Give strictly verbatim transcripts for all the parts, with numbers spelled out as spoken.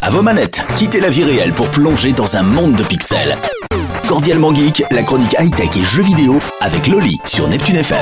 À vos manettes, quittez la vie réelle pour plonger dans un monde de pixels. Cordialement Geek, la chronique high-tech et jeux vidéo avec Loli sur Neptune F M.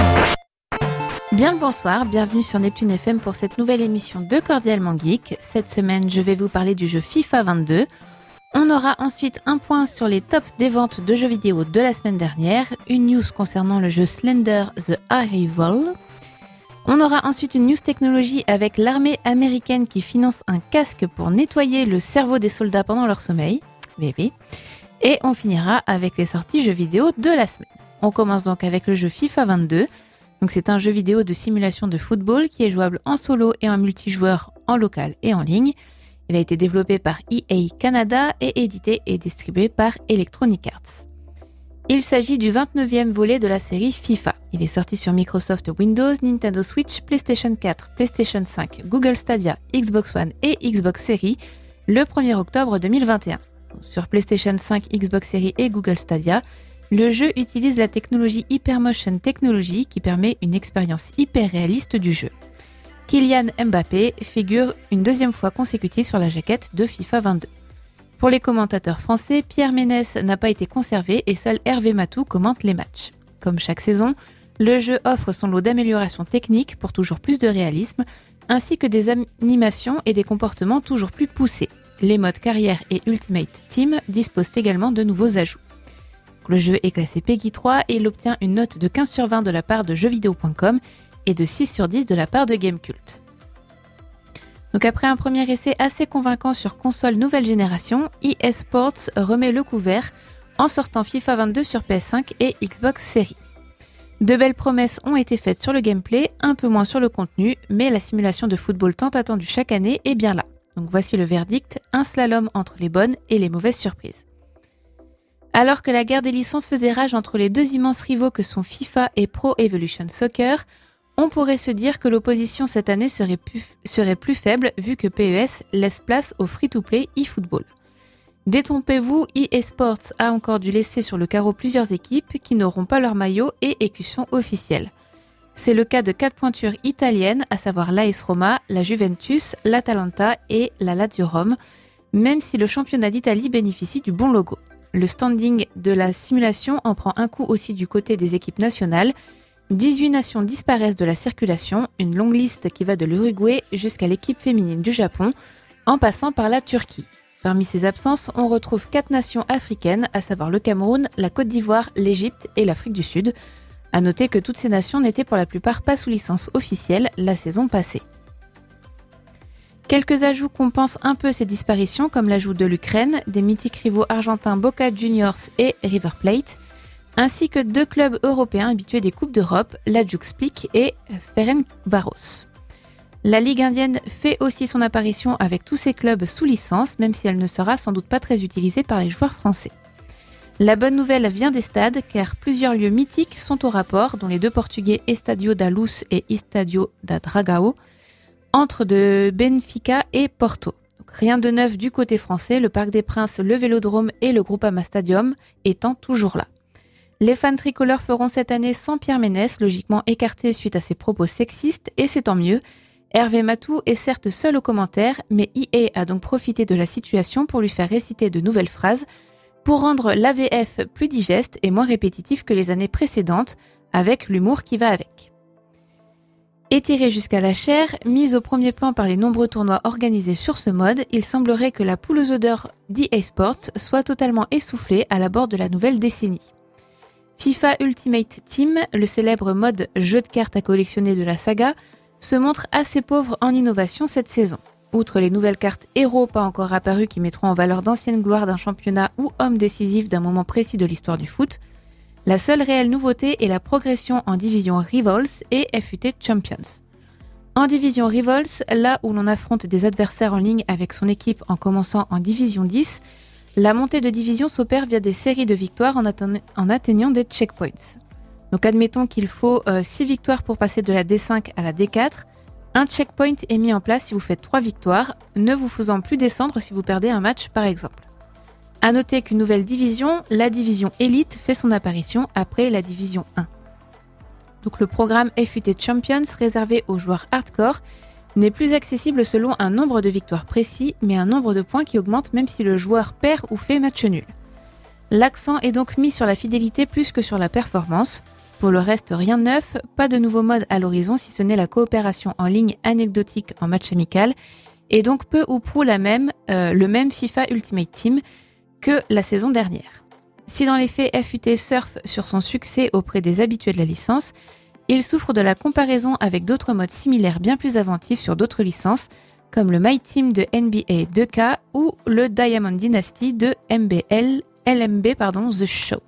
Bien le bonsoir, bienvenue sur Neptune F M pour cette nouvelle émission de Cordialement Geek. Cette semaine, je vais vous parler du jeu FIFA vingt-deux. On aura ensuite un point sur les tops des ventes de jeux vidéo de la semaine dernière, une news concernant le jeu Slender The Arrival. On aura ensuite une news technologie avec l'armée américaine qui finance un casque pour nettoyer le cerveau des soldats pendant leur sommeil. Bébé. Et on finira avec les sorties jeux vidéo de la semaine. On commence donc avec le jeu FIFA vingt-deux. Donc c'est un jeu vidéo de simulation de football qui est jouable en solo et en multijoueur, en local et en ligne. Il a été développé par E A Canada et édité et distribué par Electronic Arts. Il s'agit du vingt-neuvième volet de la série FIFA. Il est sorti sur Microsoft Windows, Nintendo Switch, PlayStation quatre, PlayStation cinq, Google Stadia, Xbox One et Xbox Series le premier octobre deux mille vingt et un. Sur PlayStation cinq, Xbox Series et Google Stadia, le jeu utilise la technologie Hypermotion Technology qui permet une expérience hyper réaliste du jeu. Kylian Mbappé figure une deuxième fois consécutive sur la jaquette de FIFA vingt-deux. Pour les commentateurs français, Pierre Ménès n'a pas été conservé et seul Hervé Matou commente les matchs. Comme chaque saison, le jeu offre son lot d'améliorations techniques pour toujours plus de réalisme, ainsi que des animations et des comportements toujours plus poussés. Les modes carrière et Ultimate Team disposent également de nouveaux ajouts. Le jeu est classé Peggy trois et il obtient une note de quinze sur vingt de la part de jeux vidéo point com et de six sur dix de la part de Gamecult. Donc après un premier essai assez convaincant sur console nouvelle génération, E A Sports remet le couvert en sortant FIFA vingt-deux sur P S cinq et Xbox Series. De belles promesses ont été faites sur le gameplay, un peu moins sur le contenu, mais la simulation de football tant attendue chaque année est bien là. Donc voici le verdict, un slalom entre les bonnes et les mauvaises surprises. Alors que la guerre des licences faisait rage entre les deux immenses rivaux que sont FIFA et Pro Evolution Soccer, on pourrait se dire que l'opposition cette année serait plus, serait plus faible vu que P E S laisse place au free-to-play eFootball. Détrompez-vous, E A Sports a encore dû laisser sur le carreau plusieurs équipes qui n'auront pas leur maillot et écusson officiel. C'est le cas de quatre pointures italiennes, à savoir l'A S Roma, la Juventus, l'Atalanta et la Lazio Rome, même si le championnat d'Italie bénéficie du bon logo. Le standing de la simulation en prend un coup aussi du côté des équipes nationales. dix-huit nations disparaissent de la circulation, une longue liste qui va de l'Uruguay jusqu'à l'équipe féminine du Japon, en passant par la Turquie. Parmi ces absences, on retrouve quatre nations africaines, à savoir le Cameroun, la Côte d'Ivoire, l'Égypte et l'Afrique du Sud. À noter que toutes ces nations n'étaient pour la plupart pas sous licence officielle la saison passée. Quelques ajouts compensent un peu ces disparitions, comme l'ajout de l'Ukraine, des mythiques rivaux argentins Boca Juniors et River Plate, ainsi que deux clubs européens habitués des Coupes d'Europe, l'Hajduk Split et Ferencváros. La Ligue indienne fait aussi son apparition avec tous ses clubs sous licence, même si elle ne sera sans doute pas très utilisée par les joueurs français. La bonne nouvelle vient des stades, car plusieurs lieux mythiques sont au rapport, dont les deux portugais Estádio da Luz et Estádio da Dragão, entre de Benfica et Porto. Donc, rien de neuf du côté français, le Parc des Princes, le Vélodrome et le Groupama Stadium étant toujours là. Les fans tricolores feront cette année sans Pierre Ménès, logiquement écarté suite à ses propos sexistes, et c'est tant mieux. Hervé Matou est certes seul aux commentaires, mais E A a donc profité de la situation pour lui faire réciter de nouvelles phrases, pour rendre l'A V F plus digeste et moins répétitif que les années précédentes, avec l'humour qui va avec. Étiré jusqu'à la chair, mise au premier plan par les nombreux tournois organisés sur ce mode, il semblerait que la poule aux odeurs d'E A Sports soit totalement essoufflée à l'abord de la nouvelle décennie. FIFA Ultimate Team, le célèbre mode jeu de cartes à collectionner de la saga, se montre assez pauvre en innovation cette saison. Outre les nouvelles cartes héros pas encore apparues qui mettront en valeur d'anciennes gloires d'un championnat ou hommes décisifs d'un moment précis de l'histoire du foot, la seule réelle nouveauté est la progression en division Rivals et F U T Champions. En division Rivals, là où l'on affronte des adversaires en ligne avec son équipe en commençant en division dix, la montée de division s'opère via des séries de victoires en, atten- en atteignant des checkpoints. Donc admettons qu'il faut euh, six victoires pour passer de la D cinq à la D quatre. Un checkpoint est mis en place si vous faites trois victoires, ne vous faisant plus descendre si vous perdez un match par exemple. A noter qu'une nouvelle division, la division Elite, fait son apparition après la division un. Donc le programme F U T Champions, réservé aux joueurs hardcore, n'est plus accessible selon un nombre de victoires précis, mais un nombre de points qui augmente même si le joueur perd ou fait match nul. L'accent est donc mis sur la fidélité plus que sur la performance. Pour le reste, rien de neuf, pas de nouveau mode à l'horizon si ce n'est la coopération en ligne anecdotique en match amical, et donc peu ou prou la même, euh, le même FIFA Ultimate Team que la saison dernière. Si dans les faits F U T surfe sur son succès auprès des habitués de la licence, il souffre de la comparaison avec d'autres modes similaires bien plus inventifs sur d'autres licences, comme le My Team de N B A deux K ou le Diamond Dynasty de M B L, L M B pardon, The Show.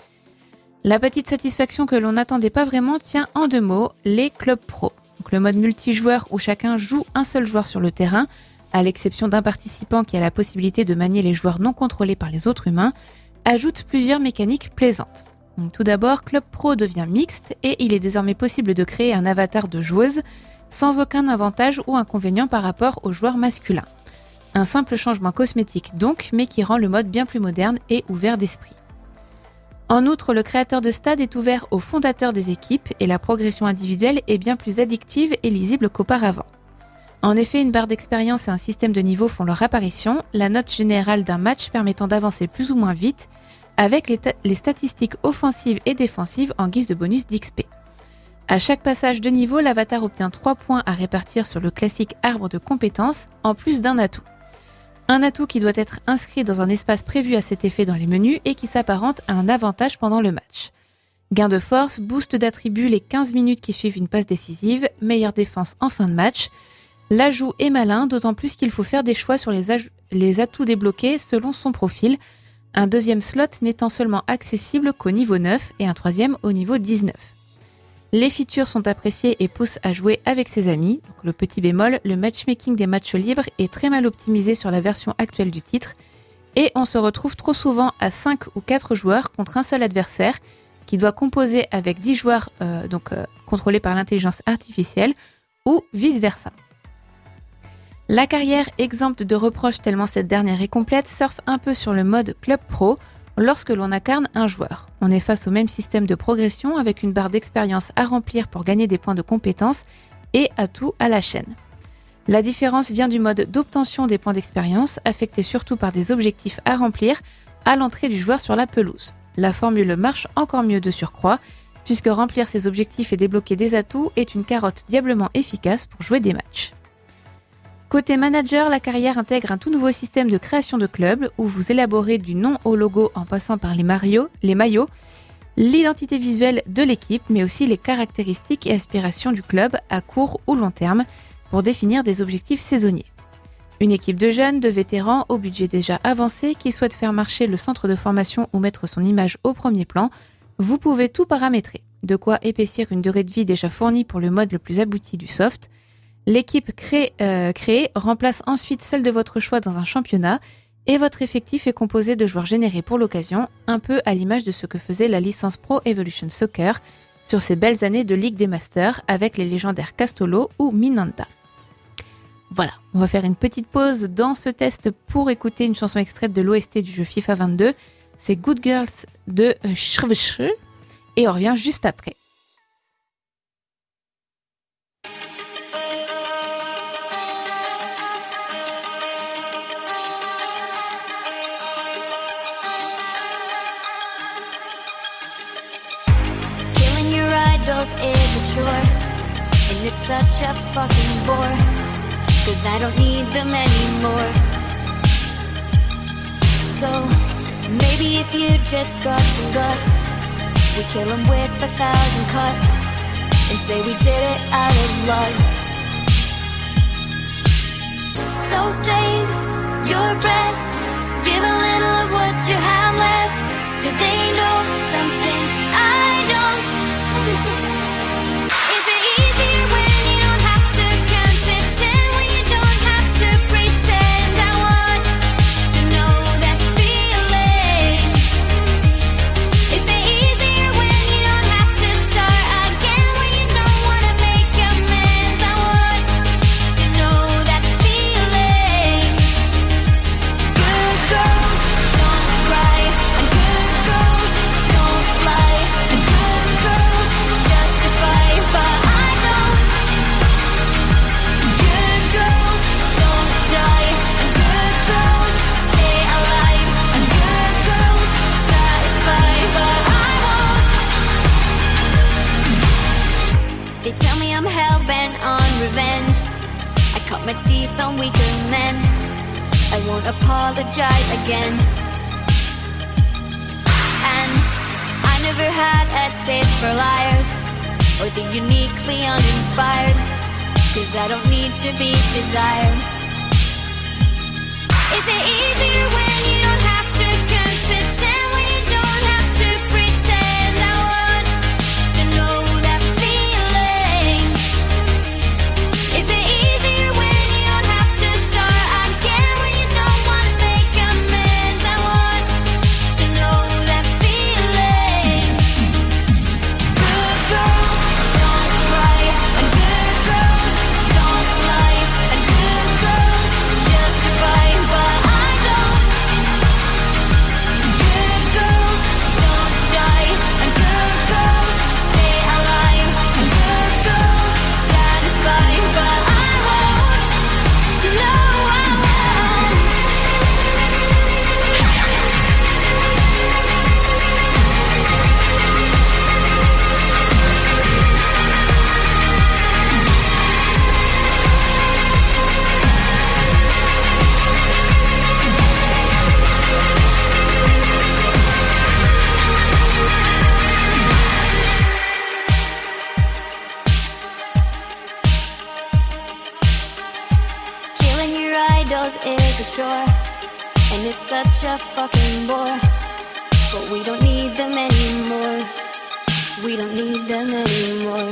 La petite satisfaction que l'on n'attendait pas vraiment tient en deux mots, les clubs pro. Donc le mode multijoueur où chacun joue un seul joueur sur le terrain, à l'exception d'un participant qui a la possibilité de manier les joueurs non contrôlés par les autres humains, ajoute plusieurs mécaniques plaisantes. Donc, tout d'abord, Club Pro devient mixte et il est désormais possible de créer un avatar de joueuse sans aucun avantage ou inconvénient par rapport aux joueurs masculins. Un simple changement cosmétique donc, mais qui rend le mode bien plus moderne et ouvert d'esprit. En outre, le créateur de stade est ouvert aux fondateurs des équipes et la progression individuelle est bien plus addictive et lisible qu'auparavant. En effet, une barre d'expérience et un système de niveau font leur apparition, la note générale d'un match permettant d'avancer plus ou moins vite, avec les, ta- les statistiques offensives et défensives en guise de bonus d'X P. À chaque passage de niveau, l'avatar obtient trois points à répartir sur le classique arbre de compétences, en plus d'un atout. Un atout qui doit être inscrit dans un espace prévu à cet effet dans les menus et qui s'apparente à un avantage pendant le match. Gain de force, boost d'attributs les quinze minutes qui suivent une passe décisive, meilleure défense en fin de match. L'ajout est malin, d'autant plus qu'il faut faire des choix sur les, aj- les atouts débloqués selon son profil, un deuxième slot n'étant seulement accessible qu'au niveau neuf et un troisième au niveau dix-neuf. Les features sont appréciées et poussent à jouer avec ses amis. Donc le petit bémol, le matchmaking des matchs libres est très mal optimisé sur la version actuelle du titre et on se retrouve trop souvent à cinq ou quatre joueurs contre un seul adversaire qui doit composer avec dix joueurs euh, donc, euh, contrôlés par l'intelligence artificielle ou vice-versa. La carrière, exempte de reproches tellement cette dernière est complète, surfe un peu sur le mode Club Pro lorsque l'on incarne un joueur. On est face au même système de progression avec une barre d'expérience à remplir pour gagner des points de compétence et atouts à la chaîne. La différence vient du mode d'obtention des points d'expérience, affecté surtout par des objectifs à remplir à l'entrée du joueur sur la pelouse. La formule marche encore mieux de surcroît, puisque remplir ces objectifs et débloquer des atouts est une carotte diablement efficace pour jouer des matchs. Côté manager, la carrière intègre un tout nouveau système de création de club où vous élaborez du nom au logo en passant par les, Mario, les maillots, l'identité visuelle de l'équipe, mais aussi les caractéristiques et aspirations du club à court ou long terme pour définir des objectifs saisonniers. Une équipe de jeunes, de vétérans au budget déjà avancé qui souhaitent faire marcher le centre de formation ou mettre son image au premier plan, vous pouvez tout paramétrer. De quoi épaissir une durée de vie déjà fournie pour le mode le plus abouti du soft. L'équipe crée, euh, créée remplace ensuite celle de votre choix dans un championnat et votre effectif est composé de joueurs générés pour l'occasion, un peu à l'image de ce que faisait la licence Pro Evolution Soccer sur ces belles années de Ligue des Masters avec les légendaires Castolo ou Minanda. Voilà, on va faire une petite pause dans ce test pour écouter une chanson extraite de l'O S T du jeu FIFA vingt-deux. C'est Good Girls de Shrvsh et on revient juste après. Is a chore, and it's such a fucking bore, cause I don't need them anymore. So, maybe if you just got some guts, we kill them with a thousand cuts, and say we did it out of love. So save your breath, give a little of what you have left. Do they know something I don't? Is it easier when you don't have to count to ten, when you don't have to pretend? I want to know that feeling. Is it easier when you don't have to start again, when you don't want to make amends? I my teeth on weaker men. I won't apologize again. And I never had a taste for liars or the uniquely uninspired, 'cause I don't need to be desired. Is it easier when you don't have to count to ten, when you don't have to pretend? I want to know that feeling. Is it easier when you don't have to start again, when you don't want to make amends? I want to know that feeling. Good girls don't cry, and good girls don't lie, and good girls justify, but I don't. Good girls don't die, and good girls stay alive, and good girls satisfy, but I won't. No, I won't. Killing your idols is a chore, and it's such a fucking bore. But we don't need them anymore. We don't need them anymore.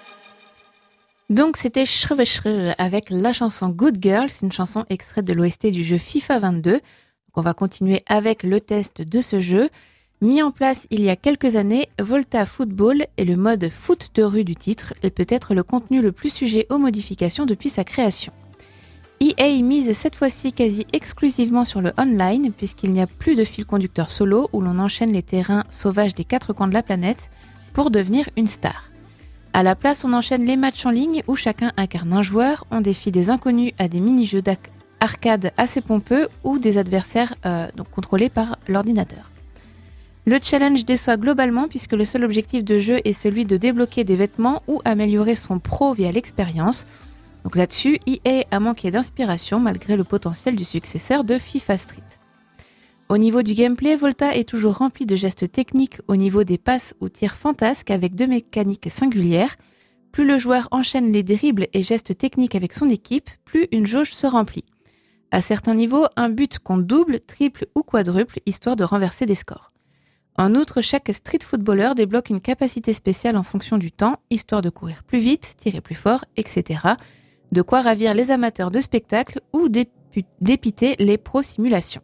Donc c'était Shreve Shreve avec la chanson Good Girl, c'est une chanson extraite de l'O S T du jeu FIFA vingt-deux. Donc on va continuer avec le test de ce jeu. Mis en place il y a quelques années, Volta Football est le mode foot de rue du titre et peut-être le contenu le plus sujet aux modifications depuis sa création. E A mise cette fois-ci quasi exclusivement sur le online puisqu'il n'y a plus de fil conducteur solo où l'on enchaîne les terrains sauvages des quatre coins de la planète pour devenir une star. À la place, on enchaîne les matchs en ligne où chacun incarne un joueur, on défie des inconnus à des mini-jeux d'arcade assez pompeux ou des adversaires euh, donc contrôlés par l'ordinateur. Le challenge déçoit globalement puisque le seul objectif de jeu est celui de débloquer des vêtements ou améliorer son pro via l'expérience. Donc là-dessus, E A a manqué d'inspiration malgré le potentiel du successeur de FIFA Street. Au niveau du gameplay, Volta est toujours rempli de gestes techniques au niveau des passes ou tirs fantasques avec deux mécaniques singulières. Plus le joueur enchaîne les dribbles et gestes techniques avec son équipe, plus une jauge se remplit. À certains niveaux, un but compte double, triple ou quadruple, histoire de renverser des scores. En outre, chaque street footballeur débloque une capacité spéciale en fonction du temps, histoire de courir plus vite, tirer plus fort, et cetera. De quoi ravir les amateurs de spectacle ou dépu- dépiter les pro-simulations.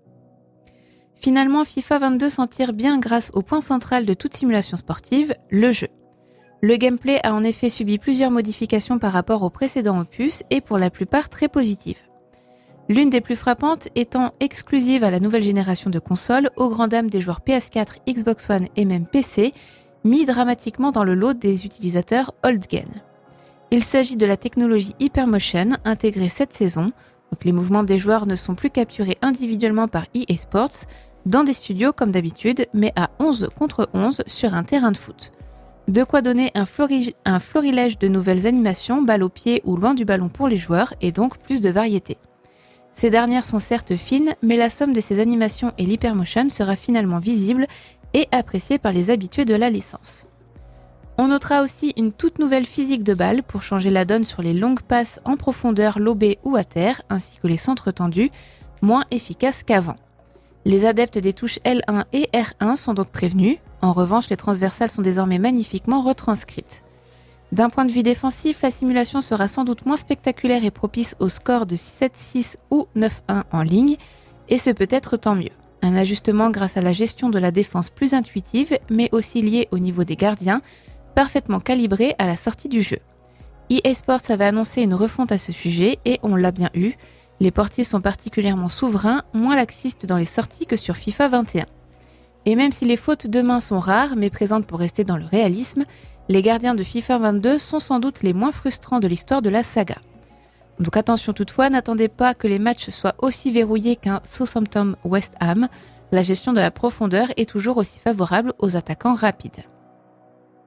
Finalement, FIFA vingt-deux s'en tire bien grâce au point central de toute simulation sportive, le jeu. Le gameplay a en effet subi plusieurs modifications par rapport au précédent opus et pour la plupart très positives. L'une des plus frappantes étant exclusive à la nouvelle génération de consoles, aux grand dames des joueurs P S quatre, Xbox One et même P C, mis dramatiquement dans le lot des utilisateurs old gen. Il s'agit de la technologie Hypermotion intégrée cette saison, donc les mouvements des joueurs ne sont plus capturés individuellement par E A Sports dans des studios comme d'habitude, mais à onze contre onze sur un terrain de foot. De quoi donner un, flori- un florilège de nouvelles animations, balle au pied ou loin du ballon pour les joueurs, et donc plus de variété. Ces dernières sont certes fines, mais la somme de ces animations et l'hypermotion sera finalement visible et appréciée par les habitués de la licence. On notera aussi une toute nouvelle physique de balle pour changer la donne sur les longues passes en profondeur, lobées ou à terre, ainsi que les centres tendus, moins efficaces qu'avant. Les adeptes des touches L un et R un sont donc prévenus. En revanche, les transversales sont désormais magnifiquement retranscrites. D'un point de vue défensif, la simulation sera sans doute moins spectaculaire et propice au score de sept six ou neuf un en ligne, et c'est peut-être tant mieux. Un ajustement grâce à la gestion de la défense plus intuitive, mais aussi lié au niveau des gardiens, parfaitement calibré à la sortie du jeu. E A Sports avait annoncé une refonte à ce sujet, et on l'a bien eu. Les portiers sont particulièrement souverains, moins laxistes dans les sorties que sur FIFA vingt et un. Et même si les fautes de main sont rares, mais présentes pour rester dans le réalisme, les gardiens de FIFA vingt-deux sont sans doute les moins frustrants de l'histoire de la saga. Donc attention toutefois, n'attendez pas que les matchs soient aussi verrouillés qu'un Southampton West Ham. La gestion de la profondeur est toujours aussi favorable aux attaquants rapides.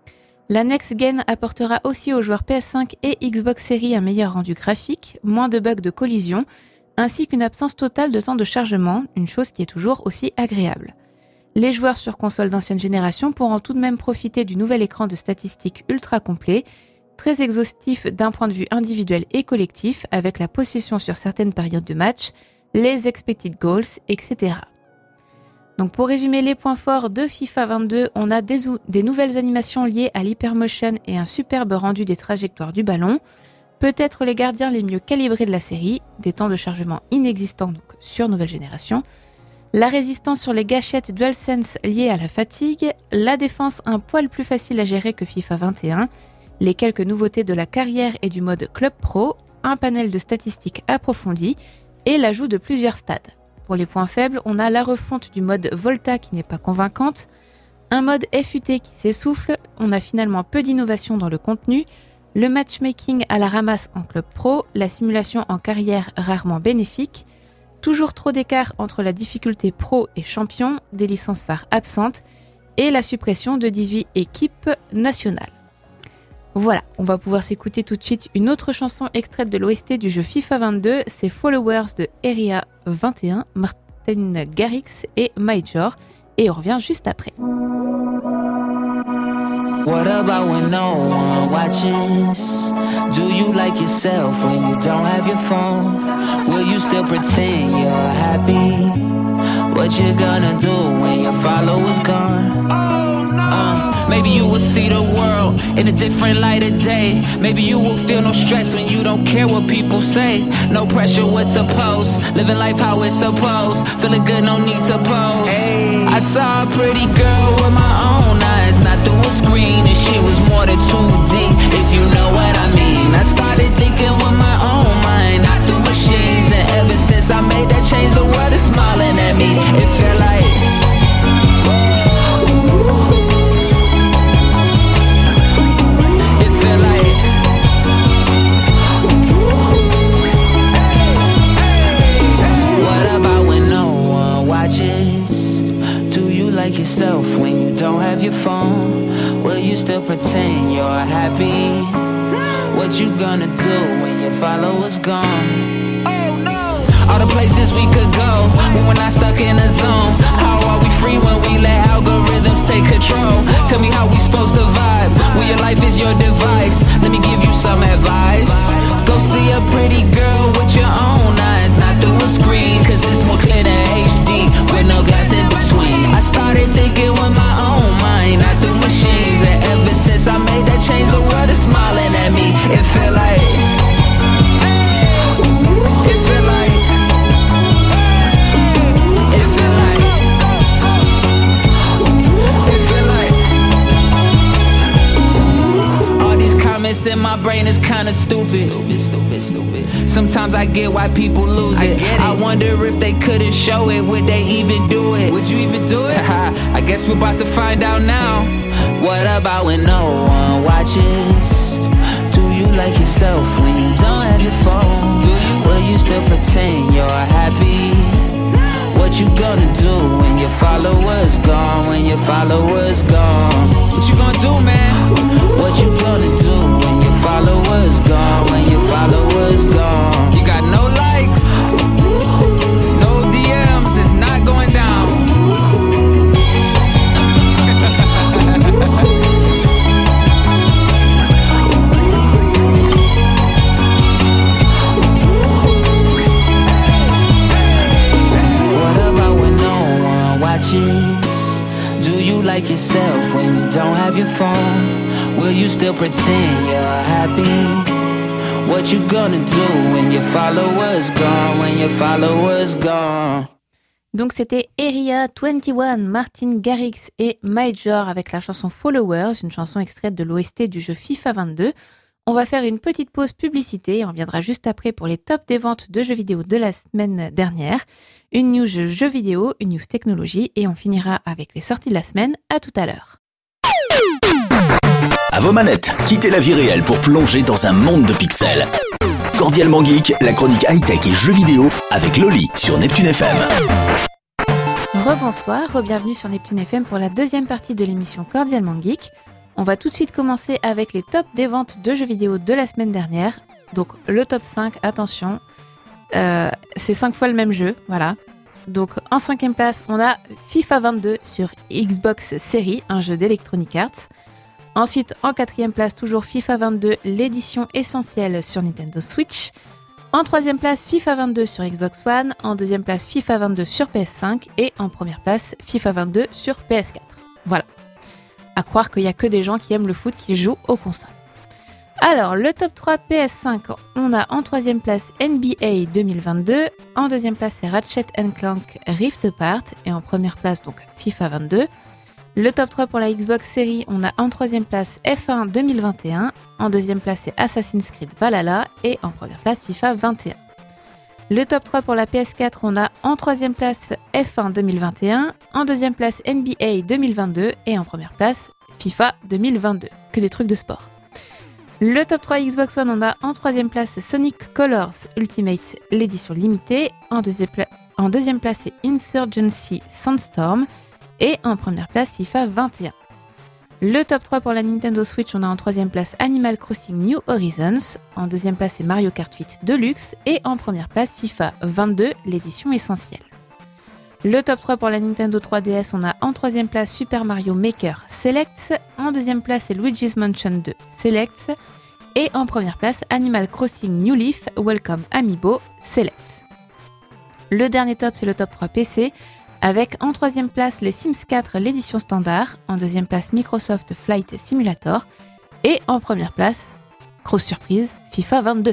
La Next Gen apportera aussi aux joueurs P S cinq et Xbox Series un meilleur rendu graphique, moins de bugs de collision, ainsi qu'une absence totale de temps de chargement, une chose qui est toujours aussi agréable. Les joueurs sur console d'ancienne génération pourront tout de même profiter du nouvel écran de statistiques ultra complet, très exhaustif d'un point de vue individuel et collectif, avec la possession sur certaines périodes de match, les expected goals, et cetera. Donc pour résumer les points forts de FIFA vingt-deux, on a des, ou- des nouvelles animations liées à l'hypermotion et un superbe rendu des trajectoires du ballon, peut-être les gardiens les mieux calibrés de la série, des temps de chargement inexistants donc sur nouvelle génération, la résistance sur les gâchettes DualSense liées à la fatigue, la défense un poil plus facile à gérer que FIFA vingt et un, les quelques nouveautés de la carrière et du mode Club Pro, un panel de statistiques approfondi et l'ajout de plusieurs stades. Pour les points faibles, on a la refonte du mode Volta qui n'est pas convaincante, un mode F U T qui s'essouffle, on a finalement peu d'innovation dans le contenu, le matchmaking à la ramasse en Club Pro, la simulation en carrière rarement bénéfique, toujours trop d'écart entre la difficulté pro et champion, des licences phares absentes et la suppression de dix-huit équipes nationales. Voilà, on va pouvoir s'écouter tout de suite une autre chanson extraite de l'O S T du jeu FIFA vingt-deux, c'est Followers de Area vingt et un, Martin Garrix et Major, et on revient juste après. What about when no one watches? Do you like yourself when you don't have your phone? Will you still pretend you're happy? What you gonna do when your followers gone? Oh no! Uh, maybe you will see the world in a different light of day. Maybe you will feel no stress when you don't care what people say. No pressure what to post, living life how it's supposed. Feeling good, no need to pose. Hey. I saw a pretty girl with my own eyes, not through a screen, and she was more than two D, if you know what I mean. I started thinking with my own mind, not through machines, and ever since I made that change, the world is smiling at me. It felt like yourself when you don't have your phone. Will you still pretend you're happy? What you gonna do when your followers gone? Oh no! All the places we could go when we're not stuck in a zone. How are we free when we let algorithms take control? Tell me how we supposed to vibe when your life is your device. Let me give you some advice. Go see a pretty girl with your own eyes, not through a screen, cause it's more clear than H D with no glass in between. I started thinking with my own mind, not through machines, and ever since I made that change, the world is smiling at me. It felt like It felt like It felt like It felt like all these comments in my brain is kinda stupid. Stupid, stupid, stupid. Sometimes I get why people lose it. I, get it. I wonder if they couldn't show it, would they even do it? Would you even do it? I guess we're about to find out now. What about when no one watches? Do you like yourself when you don't have your phone? Do you? Will you still pretend you're happy? What you gonna do when your followers gone? When your followers gone? What you gonna do, man? What you gonna do when your followers gone? When your followers gone? You got no likes, no D Ms, it's not going down. What about when no one watches? Do you like yourself when you don't have your phone? Will you still pretend you're happy? What you gonna do when your followers gone? When your followers gone? Donc c'était Area vingt et un, Martin Garrix et Major avec la chanson Followers, une chanson extraite de l'O S T du jeu FIFA vingt-deux. On va faire une petite pause publicité et on reviendra juste après pour les tops des ventes de jeux vidéo de la semaine dernière. Une news jeux vidéo, une news technologie et on finira avec les sorties de la semaine. À tout à l'heure. À vos manettes, quittez la vie réelle pour plonger dans un monde de pixels. Cordialement Geek, la chronique high-tech et jeux vidéo avec Loli sur Neptune F M. Rebonsoir, re-bienvenue sur Neptune F M pour la deuxième partie de l'émission Cordialement Geek. On va tout de suite commencer avec les tops des ventes de jeux vidéo de la semaine dernière. Donc le top cinq, attention, euh, c'est cinq fois le même jeu, voilà. Donc en cinquième place, on a FIFA vingt-deux sur Xbox Series, un jeu d'Electronic Arts. Ensuite, en quatrième place, toujours FIFA vingt-deux, l'édition essentielle sur Nintendo Switch. En troisième place, FIFA vingt-deux sur Xbox One. En deuxième place, FIFA vingt-deux sur P S cinq. Et en première place, FIFA vingt-deux sur P S quatre. Voilà. À croire qu'il n'y a que des gens qui aiment le foot qui jouent aux consoles. Alors, le top trois P S cinq, on a en troisième place N B A deux mille vingt-deux. En deuxième place, c'est Ratchet and Clank Rift Apart. Et en première place, donc FIFA vingt-deux. Le top trois pour la Xbox Series, on a en troisième place F un deux mille vingt et un, en deuxième place c'est Assassin's Creed Valhalla et en première place FIFA vingt et un. Le top trois pour la P S quatre, on a en troisième place F un deux mille vingt et un, en deuxième place N B A deux mille vingt-deux et en première place FIFA deux mille vingt-deux. Que des trucs de sport. Le top trois Xbox One, on a en troisième place Sonic Colors Ultimate, l'édition limitée, en deuxième, pla- en deuxième place c'est Insurgency Sandstorm. Et en première place, FIFA vingt et un. Le top trois pour la Nintendo Switch, on a en troisième place Animal Crossing New Horizons. En deuxième place, c'est Mario Kart huit Deluxe. Et en première place, FIFA vingt-deux, l'édition essentielle. Le top trois pour la Nintendo trois D S, on a en troisième place Super Mario Maker Selects. En deuxième place, c'est Luigi's Mansion deux Selects. Et en première place, Animal Crossing New Leaf Welcome Amiibo Selects. Le dernier top, c'est le top trois P C. Avec en troisième place les Sims quatre, l'édition standard, en deuxième place Microsoft Flight Simulator, et en première place, grosse surprise, FIFA vingt-deux.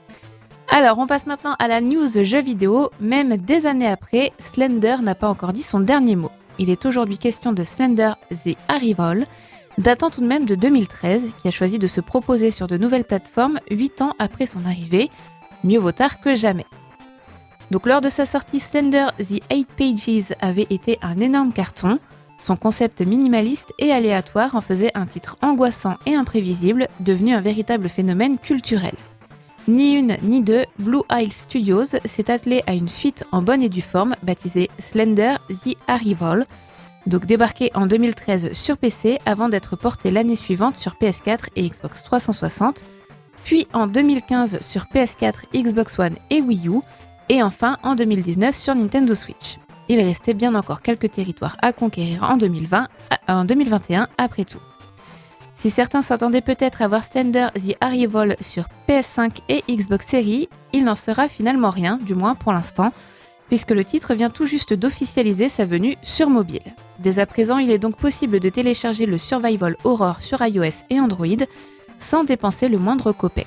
Alors on passe maintenant à la news jeux vidéo. Même des années après, Slender n'a pas encore dit son dernier mot. Il est aujourd'hui question de Slender The Arrival, datant tout de même de deux mille treize, qui a choisi de se proposer sur de nouvelles plateformes huit ans après son arrivée. Mieux vaut tard que jamais. Donc lors de sa sortie, Slender The Eight Pages avait été un énorme carton. Son concept minimaliste et aléatoire en faisait un titre angoissant et imprévisible, devenu un véritable phénomène culturel. Ni une ni deux, Blue Isle Studios s'est attelé à une suite en bonne et due forme, baptisée Slender The Arrival, donc débarqué en deux mille treize sur P C avant d'être porté l'année suivante sur P S quatre et Xbox trois cent soixante, puis en deux mille quinze sur P S quatre, Xbox One et Wii U, et enfin en deux mille dix-neuf sur Nintendo Switch. Il restait bien encore quelques territoires à conquérir en deux mille vingt, en deux mille vingt et un après tout. Si certains s'attendaient peut-être à voir Slender The Arrival sur P S cinq et Xbox Series, il n'en sera finalement rien, du moins pour l'instant, puisque le titre vient tout juste d'officialiser sa venue sur mobile. Dès à présent, il est donc possible de télécharger le Survival Horror sur iOS et Android sans dépenser le moindre copec.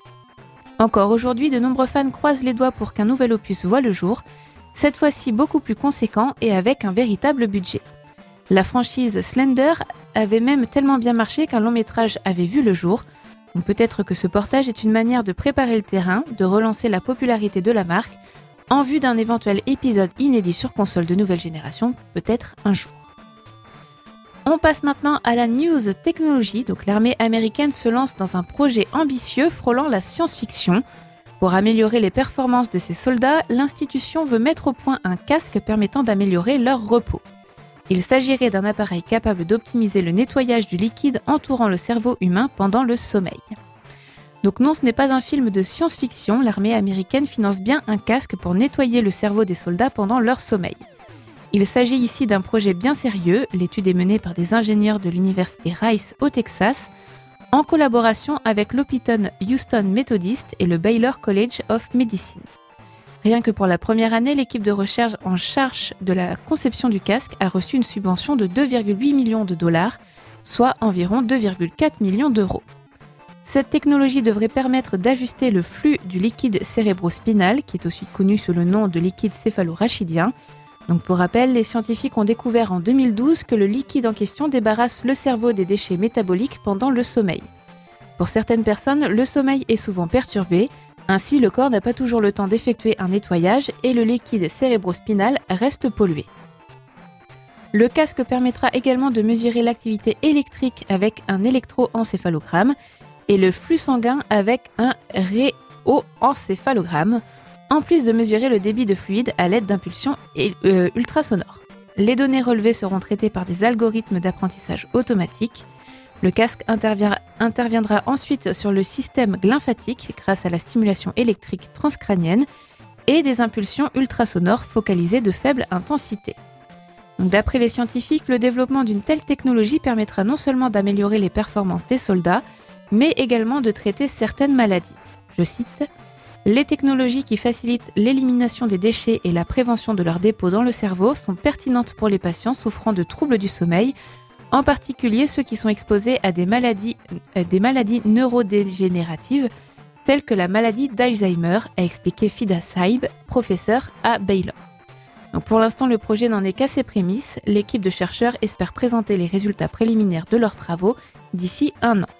Encore aujourd'hui, de nombreux fans croisent les doigts pour qu'un nouvel opus voie le jour, cette fois-ci beaucoup plus conséquent et avec un véritable budget. La franchise Slender avait même tellement bien marché qu'un long métrage avait vu le jour, donc peut-être que ce portage est une manière de préparer le terrain, de relancer la popularité de la marque, en vue d'un éventuel épisode inédit sur console de nouvelle génération, peut-être un jour. On passe maintenant à la news technologie. Donc l'armée américaine se lance dans un projet ambitieux frôlant la science-fiction. Pour améliorer les performances de ses soldats, l'institution veut mettre au point un casque permettant d'améliorer leur repos. Il s'agirait d'un appareil capable d'optimiser le nettoyage du liquide entourant le cerveau humain pendant le sommeil. Donc non, ce n'est pas un film de science-fiction, l'armée américaine finance bien un casque pour nettoyer le cerveau des soldats pendant leur sommeil. Il s'agit ici d'un projet bien sérieux, l'étude est menée par des ingénieurs de l'université Rice au Texas, en collaboration avec l'Hoppiton Houston Methodist et le Baylor College of Medicine. Rien que pour la première année, l'équipe de recherche en charge de la conception du casque a reçu une subvention de deux virgule huit millions de dollars, soit environ deux virgule quatre millions d'euros. Cette technologie devrait permettre d'ajuster le flux du liquide cérébrospinal, qui est aussi connu sous le nom de liquide céphalorachidien. Donc pour rappel, les scientifiques ont découvert en deux mille douze que le liquide en question débarrasse le cerveau des déchets métaboliques pendant le sommeil. Pour certaines personnes, le sommeil est souvent perturbé, ainsi le corps n'a pas toujours le temps d'effectuer un nettoyage et le liquide cérébrospinal reste pollué. Le casque permettra également de mesurer l'activité électrique avec un électroencéphalogramme et le flux sanguin avec un réoencéphalogramme, en plus de mesurer le débit de fluide à l'aide d'impulsions euh, ultrasonores. Les données relevées seront traitées par des algorithmes d'apprentissage automatique. Le casque interviendra, interviendra ensuite sur le système lymphatique grâce à la stimulation électrique transcrânienne et des impulsions ultrasonores focalisées de faible intensité. Donc, d'après les scientifiques, le développement d'une telle technologie permettra non seulement d'améliorer les performances des soldats, mais également de traiter certaines maladies. Je cite « Les technologies qui facilitent l'élimination des déchets et la prévention de leur dépôt dans le cerveau sont pertinentes pour les patients souffrant de troubles du sommeil, en particulier ceux qui sont exposés à des maladies, euh, des maladies neurodégénératives telles que la maladie d'Alzheimer, a expliqué Fida Saib, professeur à Baylor. Donc pour l'instant, le projet n'en est qu'à ses prémices. L'équipe de chercheurs espère présenter les résultats préliminaires de leurs travaux d'ici un an.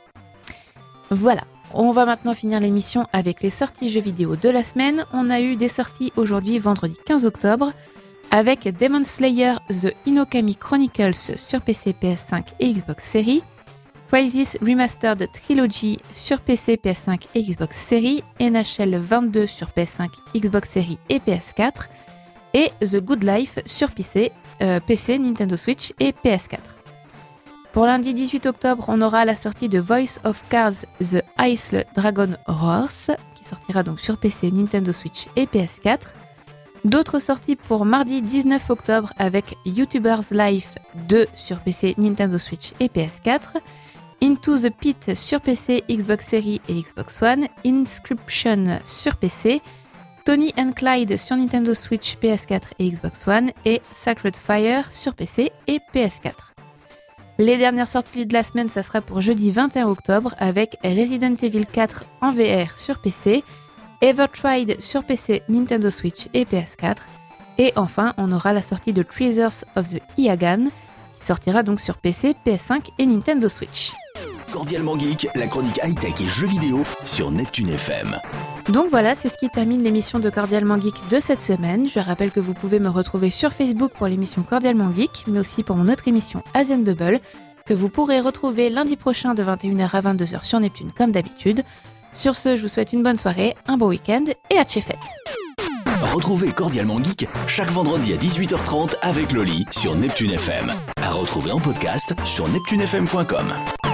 Voilà, on va maintenant finir l'émission avec les sorties jeux vidéo de la semaine. On a eu des sorties aujourd'hui, vendredi quinze octobre, avec Demon Slayer The Inokami Chronicles sur P C, P S cinq et Xbox Series, Crysis Remastered Trilogy sur P C, P S cinq et Xbox Series, N H L vingt-deux sur P S cinq, Xbox Series et P S quatre, et The Good Life sur P C, euh, P C, Nintendo Switch et P S quatre. Pour lundi dix-huit octobre, on aura la sortie de Voice of Cards The Ice Dragon Horse, qui sortira donc sur P C, Nintendo Switch et P S quatre. D'autres sorties pour mardi dix-neuf octobre avec YouTuber's Life deux sur P C, Nintendo Switch et P S quatre, Into the Pit sur P C, Xbox Series et Xbox One, Inscription sur P C, Tony and Clyde sur Nintendo Switch, P S quatre et Xbox One et Sacred Fire sur P C et P S quatre. Les dernières sorties de la semaine, ça sera pour jeudi vingt et un octobre avec Resident Evil quatre en V R sur P C, Evertried sur P C, Nintendo Switch et P S quatre. Et enfin, on aura la sortie de Treasures of the Iagan qui sortira donc sur P C, P S cinq et Nintendo Switch. Cordialement Geek, la chronique high-tech et jeux vidéo sur Neptune F M. Donc voilà, c'est ce qui termine l'émission de Cordialement Geek de cette semaine. Je rappelle que vous pouvez me retrouver sur Facebook pour l'émission Cordialement Geek, mais aussi pour mon autre émission Asian Bubble, que vous pourrez retrouver lundi prochain de vingt et une heures à vingt-deux heures sur Neptune comme d'habitude. Sur ce, je vous souhaite une bonne soirée, un bon week-end et à tchefette. Retrouvez Cordialement Geek chaque vendredi à dix-huit heures trente avec Loli sur Neptune F M. À retrouver en podcast sur neptune f m point com.